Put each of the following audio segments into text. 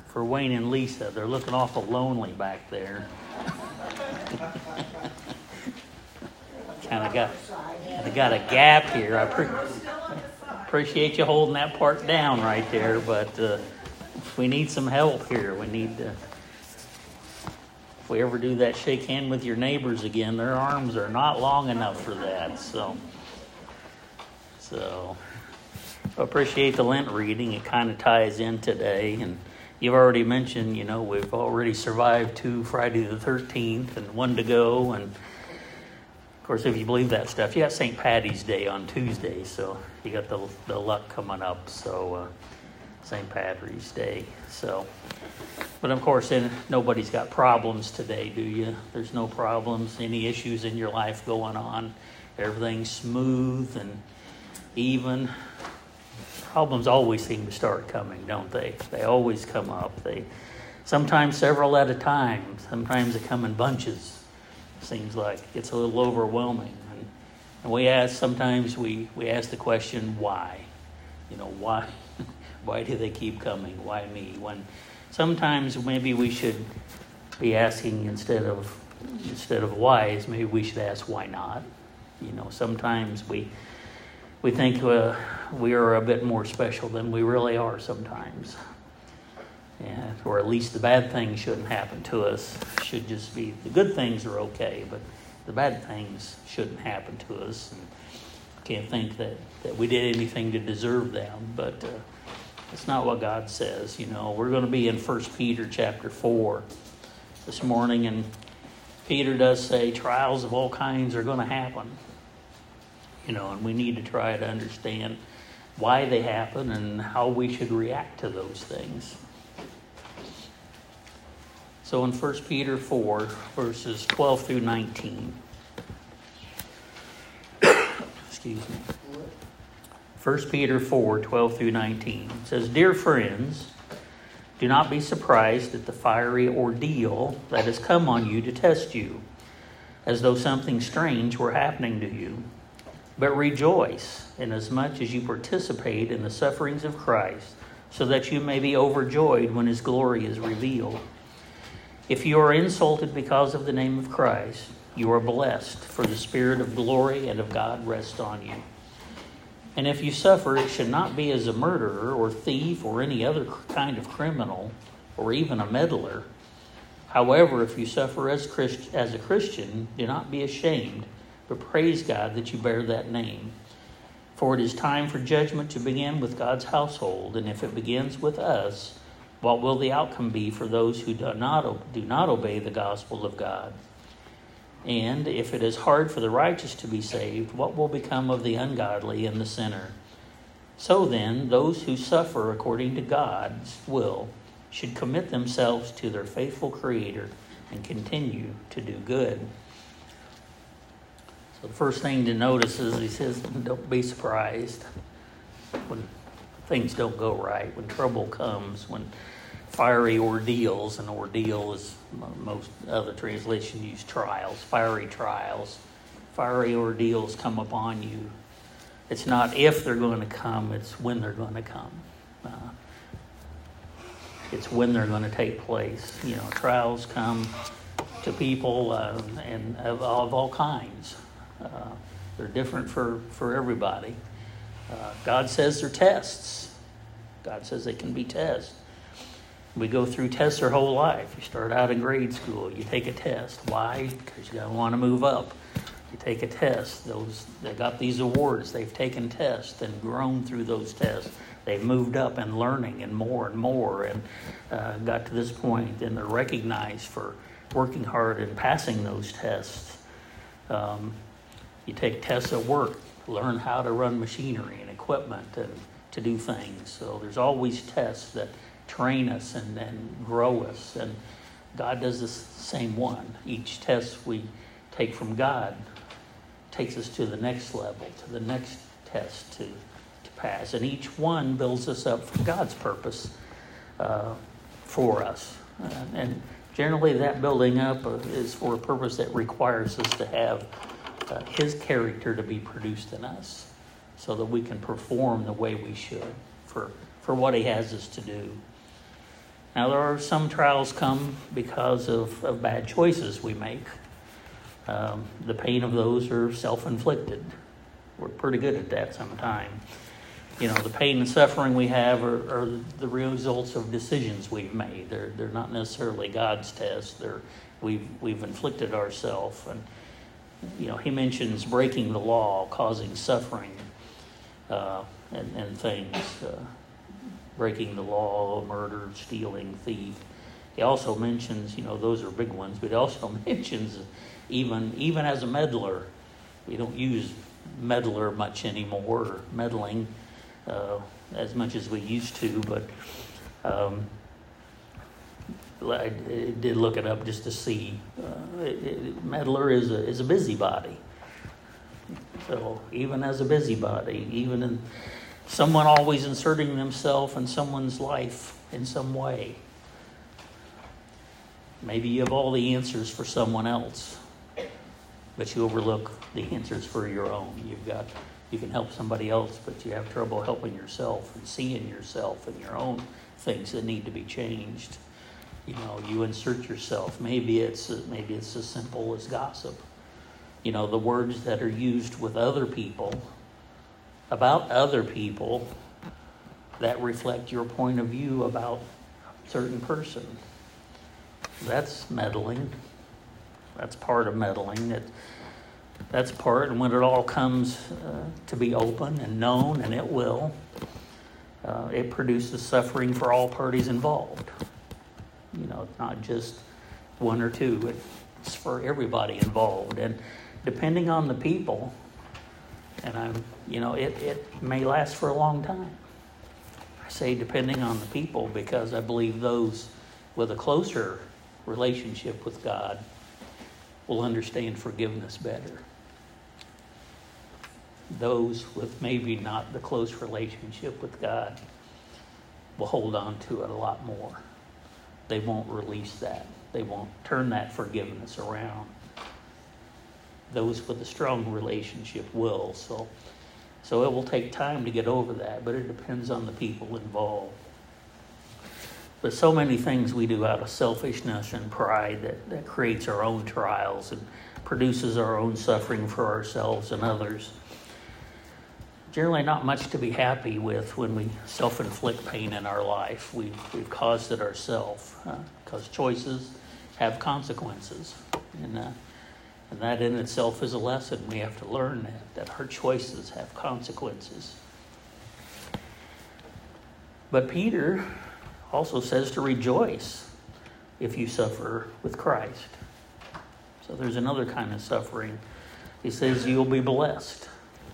for Wayne and Lisa. They're looking awful lonely back there. Kind of got a gap here. I appreciate you holding that part down right there, but we need some help here. We need to. If we ever do that shake hand with your neighbors again, their arms are not long enough for that. So I appreciate the Lent reading. It kind of ties in today, and you've already mentioned, we've already survived 2 Friday the 13th and 1 to go, and of course, if you believe that stuff, you got St. Patty's Day on Tuesday, so you got the luck coming up. So St. Patrick's Day. So, but of course, nobody's got problems today, do you? There's no problems, any issues in your life going on. Everything's smooth and even. Problems always seem to start coming, don't they? They always come up. Sometimes several at a time. Sometimes they come in bunches. Seems like it's a little overwhelming. And we sometimes we ask the question, why? Why? Why do they keep coming? Why me? When sometimes maybe we should be asking instead of why, maybe we should ask why not. Sometimes we think we are a bit more special than we really are sometimes. Or at least the bad things shouldn't happen to us. Should just be the good things are okay, but the bad things shouldn't happen to us. And can't think that we did anything to deserve them, but it's not what God says. We're going to be in 1 Peter chapter 4 this morning, and Peter does say trials of all kinds are going to happen. And we need to try to understand why they happen and how we should react to those things. So in 1 Peter 4, verses 12 through 19. Excuse me. 1 Peter 4, 12 through 19. It says, "Dear friends, do not be surprised at the fiery ordeal that has come on you to test you, as though something strange were happening to you. But rejoice inasmuch as you participate in the sufferings of Christ, so that you may be overjoyed when his glory is revealed. If you are insulted because of the name of Christ, you are blessed, for the Spirit of glory and of God rests on you. And if you suffer, it should not be as a murderer or thief or any other kind of criminal or even a meddler. However, if you suffer as a Christian, do not be ashamed, but praise God that you bear that name. For it is time for judgment to begin with God's household, and if it begins with us, what will the outcome be for those who do not obey the gospel of God? And if it is hard for the righteous to be saved, what will become of the ungodly and the sinner? So then, those who suffer according to God's will should commit themselves to their faithful Creator and continue to do good." So the first thing to notice is he says, don't be surprised when things don't go right, when trouble comes, when fiery ordeals, and ordeal is most other translations use trials, fiery ordeals come upon you. It's not if they're going to come, it's when they're going to come. It's when they're going to take place. Trials come to people and of all kinds. They're different for everybody. God says they're tests. God says they can be tests. We go through tests our whole life. You start out in grade school. You take a test. Why? Because you want to move up. You take a test. They got these awards. They've taken tests and grown through those tests. They've moved up and learning and more and got to this point, and they're recognized for working hard and passing those tests. You take tests at work, learn how to run machinery and equipment and to do things. So there's always tests that train us and grow us. And God does the same one. Each test we take from God takes us to the next level, to the next test to pass. And each one builds us up for God's purpose for us. And generally that building up is for a purpose that requires us to have his character to be produced in us so that we can perform the way we should for what he has us to do. Now, there are some trials come because of bad choices we make. The pain of those are self-inflicted. We're pretty good at that sometimes. The pain and suffering we have are the results of decisions we've made. They're not necessarily God's test. We've inflicted ourselves. And he mentions breaking the law, causing suffering, and things. Breaking the law, murder, stealing, thief. He also mentions, those are big ones, but he also mentions even as a meddler. We don't use meddler much anymore, or meddling as much as we used to, but I did look it up just to see. Meddler is a busybody. So even as a busybody, even in someone always inserting themselves in someone's life in some way. Maybe you have all the answers for someone else, but you overlook the answers for your own. You can help somebody else, but you have trouble helping yourself and seeing yourself and your own things that need to be changed. You insert yourself. Maybe it's as simple as gossip. The words that are used with other people, about other people, that reflect your point of view about a certain person. That's meddling. That's part of meddling. That's part, and when it all comes to be open and known, and it will, it produces suffering for all parties involved. It's not just one or two. It's for everybody involved. And depending on the people, and it may last for a long time. I say depending on the people because I believe those with a closer relationship with God will understand forgiveness better. Those with maybe not the close relationship with God will hold on to it a lot more. They won't release that. They won't turn that forgiveness around. Those with a strong relationship will. So it will take time to get over that, but it depends on the people involved. But so many things we do out of selfishness and pride that creates our own trials and produces our own suffering for ourselves and others. Generally not much to be happy with when we self-inflict pain in our life. We've caused it ourselves because choices have consequences. And that in itself is a lesson. We have to learn that our choices have consequences. But Peter also says to rejoice if you suffer with Christ. So there's another kind of suffering. He says you'll be blessed.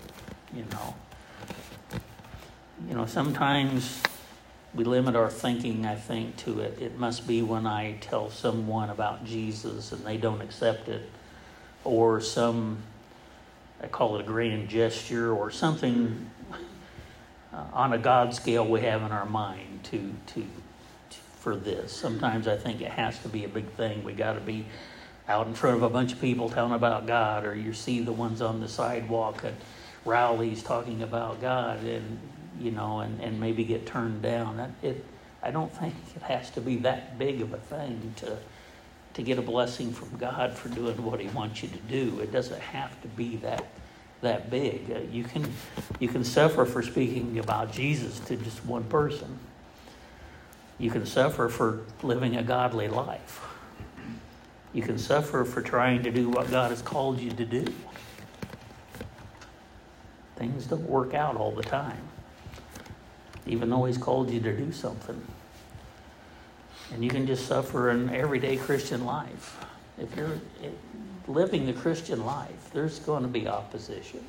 Sometimes we limit our thinking, I think, to it. It must be when I tell someone about Jesus and they don't accept it, or I call it a grand gesture, or something on a God scale we have in our mind for this. Sometimes I think it has to be a big thing. We got to be out in front of a bunch of people telling about God, or you see the ones on the sidewalk at rallies talking about God, and maybe get turned down. I don't think it has to be that big of a thing to get a blessing from God for doing what He wants you to do. It doesn't have to be that big. You can suffer for speaking about Jesus to just one person. You can suffer for living a godly life. You can suffer for trying to do what God has called you to do. Things don't work out all the time, even though He's called you to do something. And you can just suffer in everyday Christian life. If you're living the Christian life, there's going to be opposition.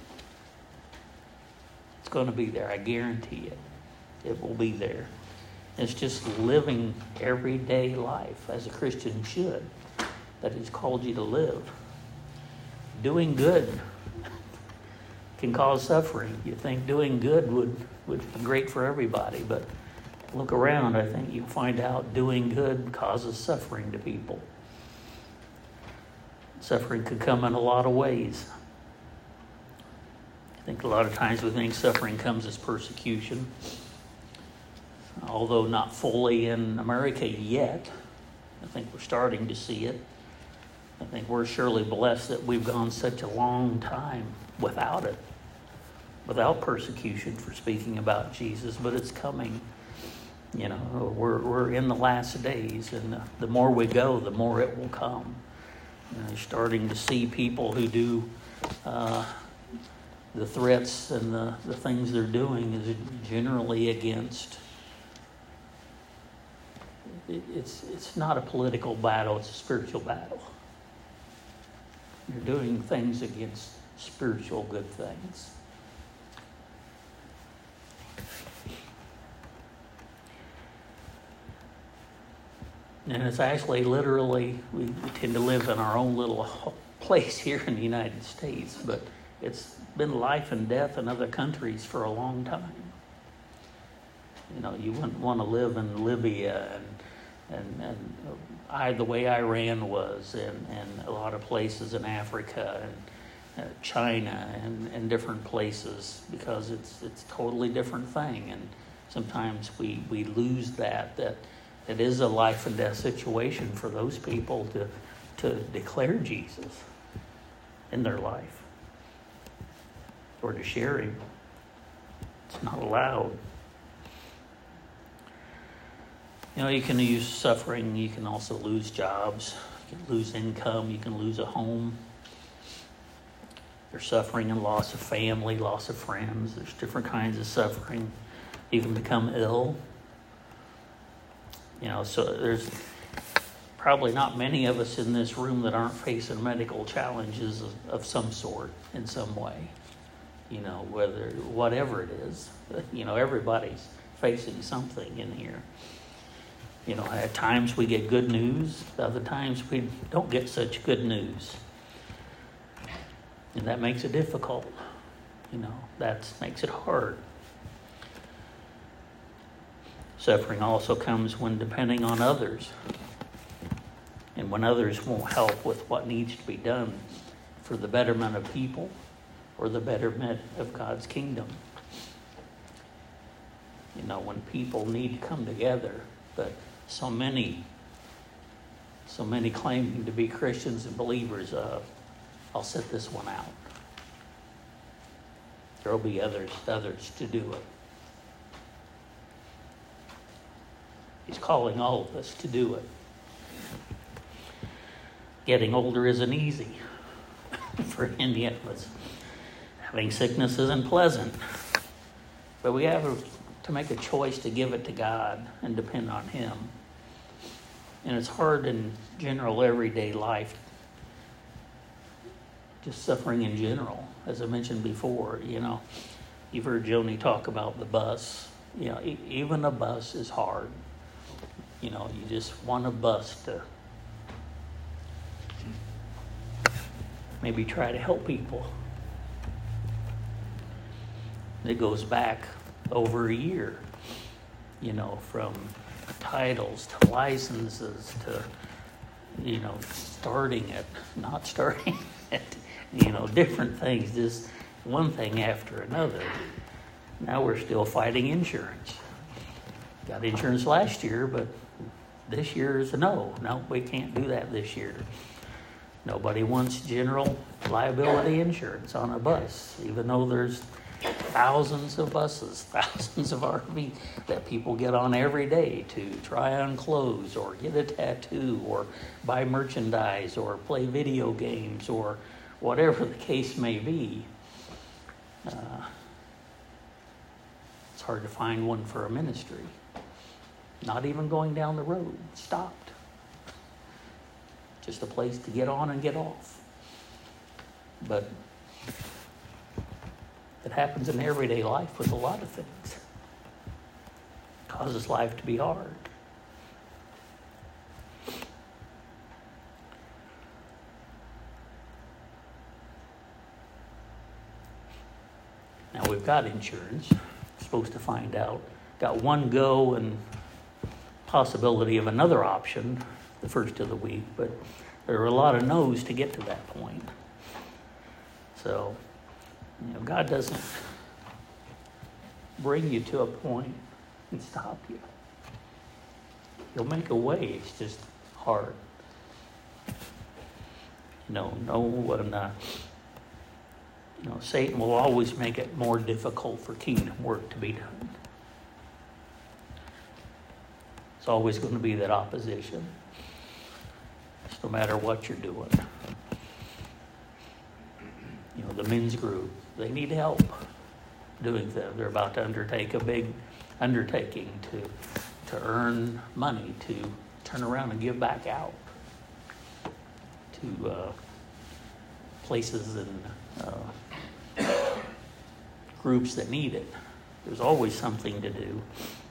It's going to be there. I guarantee it. It will be there. It's just living everyday life as a Christian should, that He's called you to live. Doing good can cause suffering. You think doing good would be great for everybody, but look around, I think you'll find out doing good causes suffering to people. Suffering could come in a lot of ways. I think a lot of times we think suffering comes as persecution. although not fully in America yet. I think we're starting to see it. I think we're surely blessed that we've gone such a long time without it, without persecution for speaking about Jesus, but it's coming. You know, we're in the last days, and the more we go, the more it will come. You know, you're starting to see people who do the threats and the things they're doing is generally against. It's not a political battle, it's a spiritual battle. You're doing things against spiritual good things. And it's actually literally, we tend to live in our own little place here in the United States, but it's been life and death in other countries for a long time. You know, you wouldn't want to live in Libya and the way Iran was, and a lot of places in Africa and China and different places, because it's a totally different thing. And sometimes we lose that it is a life and death situation for those people to declare Jesus in their life or to share him. It's not allowed. You know, you can use suffering. You can also lose jobs. You can lose income. You can lose a home. There's suffering and loss of family, loss of friends. There's different kinds of suffering. You can become ill. You know, so there's probably not many of us in this room that aren't facing medical challenges of some sort in some way. You know, whatever it is. You know, everybody's facing something in here. You know, at times we get good news. Other times we don't get such good news. And that makes it difficult. You know, that makes it hard. Suffering also comes when depending on others. And when others won't help with what needs to be done for the betterment of people or the betterment of God's kingdom. You know, when people need to come together, but so many claiming to be Christians and believers, I'll set this one out. There will be others to do it. He's calling all of us to do it. Getting older isn't easy for any of us. Having sickness isn't pleasant. But we have to make a choice to give it to God and depend on him. And it's hard in general everyday life, just suffering in general. As I mentioned before, you know, you've heard Joni talk about the bus. You know, even a bus is hard. You know, you just want a bus to maybe try to help people. It goes back over a year, you know, from titles to licenses to, you know, starting it, not starting it, you know, different things, just one thing after another. Now we're still fighting insurance. Got insurance last year, but this year is a no, we can't do that this year. Nobody wants general liability insurance on a bus, even though there's thousands of buses, thousands of RV that people get on every day to try on clothes or get a tattoo or buy merchandise or play video games or whatever the case may be. It's hard to find one for a ministry. Not even going down the road, stopped. Just a place to get on and get off. But it happens in everyday life with a lot of things. It causes life to be hard. Now we've got insurance. Supposed to find out. Got one go and possibility of another option the first of the week, but there are a lot of no's to get to that point. So, you know, God doesn't bring you to a point and stop you. He'll make a way. It's just hard. Satan will always make it more difficult for kingdom work to be done. It's always going to be that opposition. It's no matter what you're doing. The men's group, they need help doing that. They're about to undertake a big undertaking to earn money, to turn around and give back out to places and groups that need it. There's always something to do.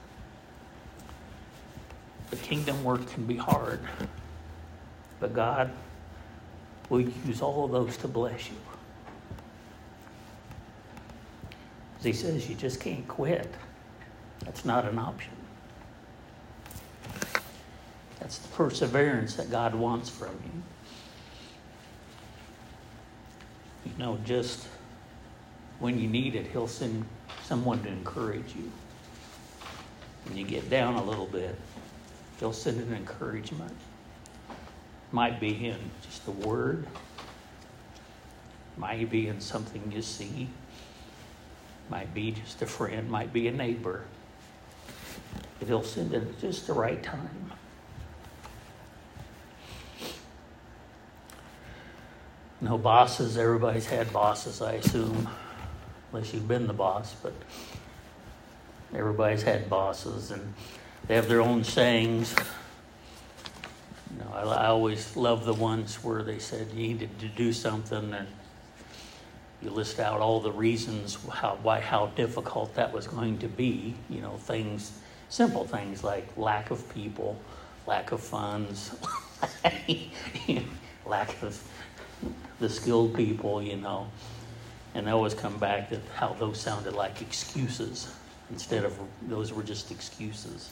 The kingdom work can be hard, but God will use all of those to bless you. As he says, you just can't quit. That's not an option. That's the perseverance that God wants from you. Just when you need it, he'll send someone to encourage you. When you get down a little bit, he'll send an encouragement. Might be in just a word. Might be in something you see. Might be just a friend. Might be a neighbor. But he'll send it at just the right time. No bosses. Everybody's had bosses, I assume. Unless you've been the boss. But everybody's had bosses. And they have their own sayings. I always love the ones where they said you needed to do something and you list out all the reasons how difficult that was going to be. Simple things like lack of people, lack of funds, lack of the skilled people, And they always come back to how those sounded like excuses instead of those were just excuses.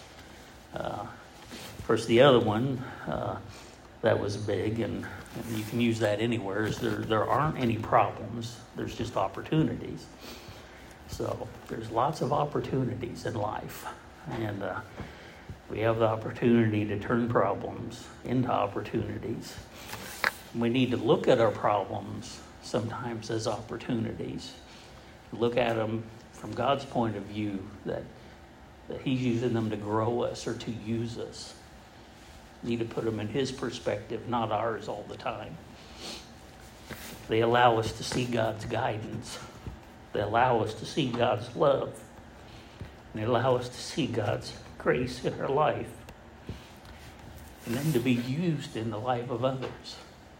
Of course, the other one that was big, and you can use that anywhere, is there aren't any problems. There's just opportunities. So there's lots of opportunities in life. And we have the opportunity to turn problems into opportunities. We need to look at our problems sometimes as opportunities. Look at them from God's point of view, that he's using them to grow us or to use us. Need to put them in his perspective, not ours all the time. They allow us to see God's guidance. They allow us to see God's love. And they allow us to see God's grace in our life. And then to be used in the life of others.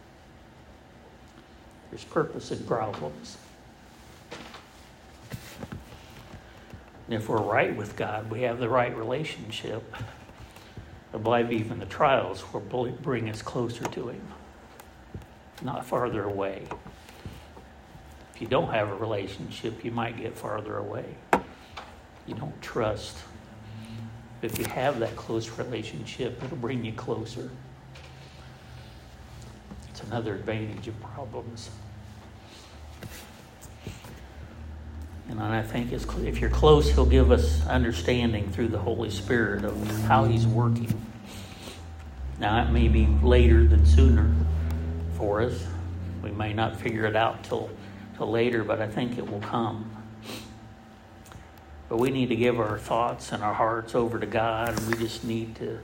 There's purpose in problems. And if we're right with God, we have the right relationship. I believe even the trials will bring us closer to him, not farther away. If you don't have a relationship, you might get farther away. You don't trust. But if you have that close relationship, it'll bring you closer. It's another advantage of problems. And I think if you're close, he'll give us understanding through the Holy Spirit of how he's working. Now, it may be later than sooner for us. We may not figure it out till later, but I think it will come. But we need to give our thoughts and our hearts over to God, and we just need to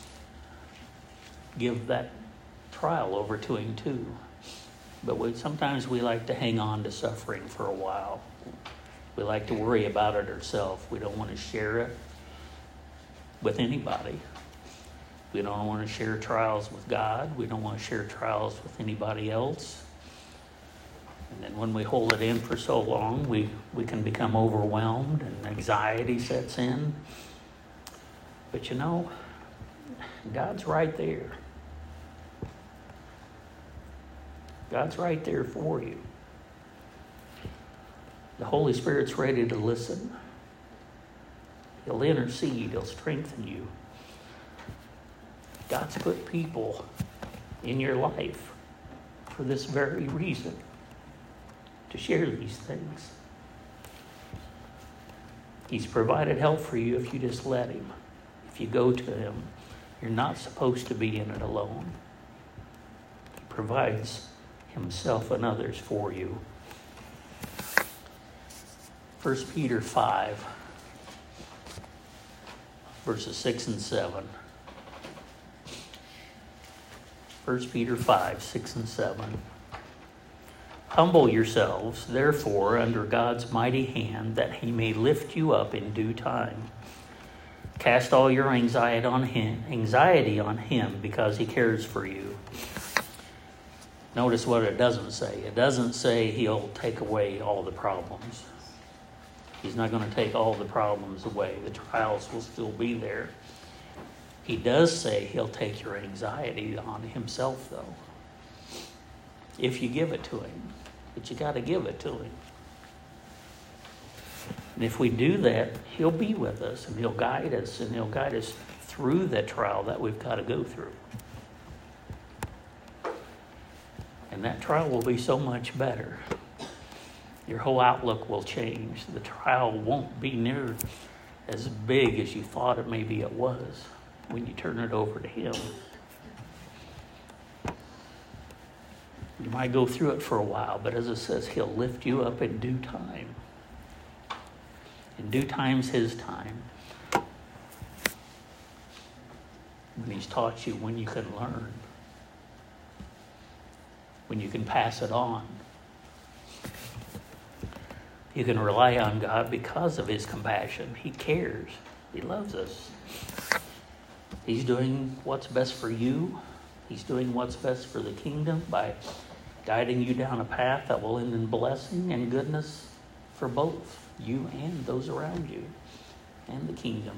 give that trial over to him too. But sometimes we like to hang on to suffering for a while. We like to worry about it ourselves. We don't want to share it with anybody. We don't want to share trials with God. We don't want to share trials with anybody else. And then when we hold it in for so long, we can become overwhelmed and anxiety sets in. But God's right there. God's right there for you. The Holy Spirit's ready to listen. He'll intercede. He'll strengthen you. God's put people in your life for this very reason, to share these things. He's provided help for you if you just let him. If you go to him, you're not supposed to be in it alone. He provides himself and others for you. 1 Peter 5, verses 6 and 7. 1 Peter 5, 6 and 7. Humble yourselves, therefore, under God's mighty hand, that he may lift you up in due time. Cast all your anxiety on him because he cares for you. Notice what it doesn't say. It doesn't say he'll take away all the problems. He's not going to take all the problems away. The trials will still be there. He does say he'll take your anxiety on himself, though, if you give it to him. But you got to give it to him. And if we do that, he'll be with us, and he'll guide us, and he'll guide us through that trial that we've got to go through. And that trial will be so much better. Your whole outlook will change. The trial won't be near as big as you thought it maybe it was when you turn it over to him. You might go through it for a while, but as it says, he'll lift you up in due time. In due time's his time. When he's taught you, when you can learn. When you can pass it on. You can rely on God because of his compassion. He cares. He loves us. He's doing what's best for you. He's doing what's best for the kingdom by guiding you down a path that will end in blessing and goodness for both you and those around you and the kingdom.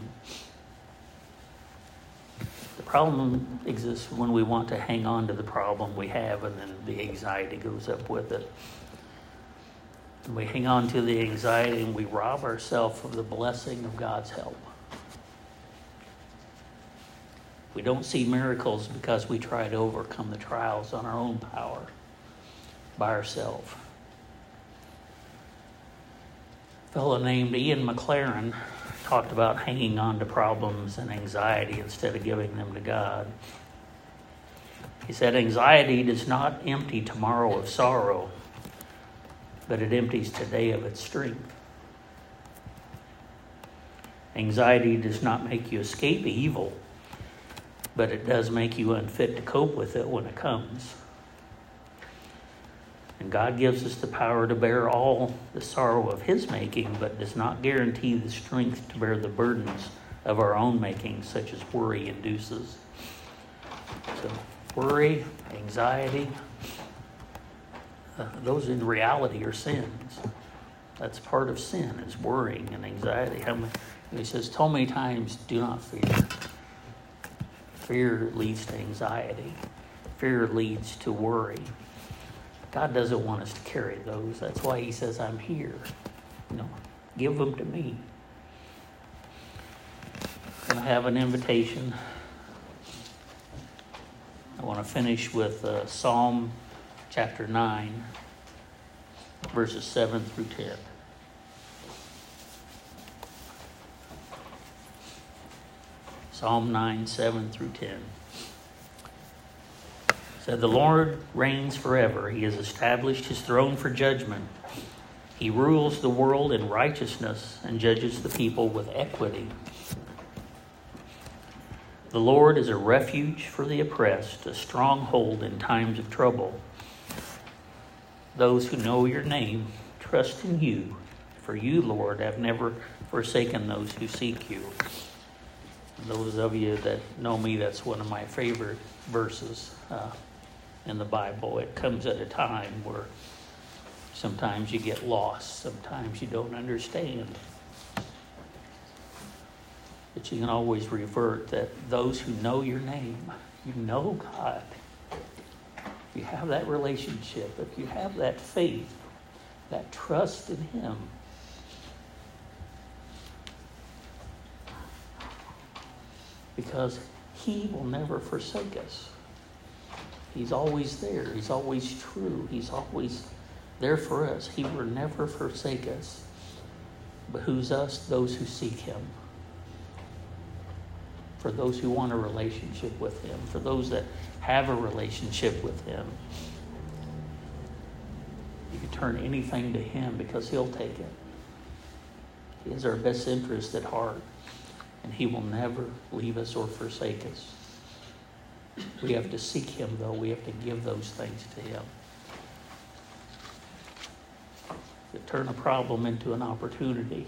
The problem exists when we want to hang on to the problem we have, and then the anxiety goes up with it. And we hang on to the anxiety and we rob ourselves of the blessing of God's help. We don't see miracles because we try to overcome the trials on our own power, by ourselves. A fellow named Ian McLaren talked about hanging on to problems and anxiety instead of giving them to God. He said, anxiety does not empty tomorrow of sorrow, but it empties today of its strength. Anxiety does not make you escape evil, but it does make you unfit to cope with it when it comes. And God gives us the power to bear all the sorrow of his making, but does not guarantee the strength to bear the burdens of our own making, such as worry induces. So worry, anxiety, those in reality are sins. That's part of sin, is worrying and anxiety. He says, so many times, do not fear. Fear leads to anxiety. Fear leads to worry. God doesn't want us to carry those. That's why he says, I'm here. Give them to me. I'm going to have an invitation. I want to finish with Psalm chapter 9, verses 7 through 10. Psalm 9, 7 through 10. Said, the Lord reigns forever. He has established his throne for judgment. He rules the world in righteousness and judges the people with equity. The Lord is a refuge for the oppressed, a stronghold in times of trouble. Those who know your name trust in you. For you, Lord, have never forsaken those who seek you. Those of you that know me, that's one of my favorite verses in the Bible. It comes at a time where sometimes you get lost, sometimes you don't understand. But you can always revert that those who know your name, you know God. If you have that relationship, if you have that faith, that trust in him, because he will never forsake us. He's always there. He's always true. He's always there for us. He will never forsake us. But who's us? Those who seek Him. For those who want a relationship with Him. For those that have a relationship with Him. You can turn anything to Him because He'll take it. He has our best interest at heart. And He will never leave us or forsake us. We have to seek Him, though. We have to give those things to Him. To turn a problem into an opportunity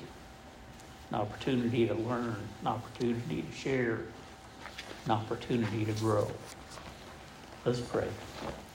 to learn, an opportunity to share, an opportunity to grow. Let's pray.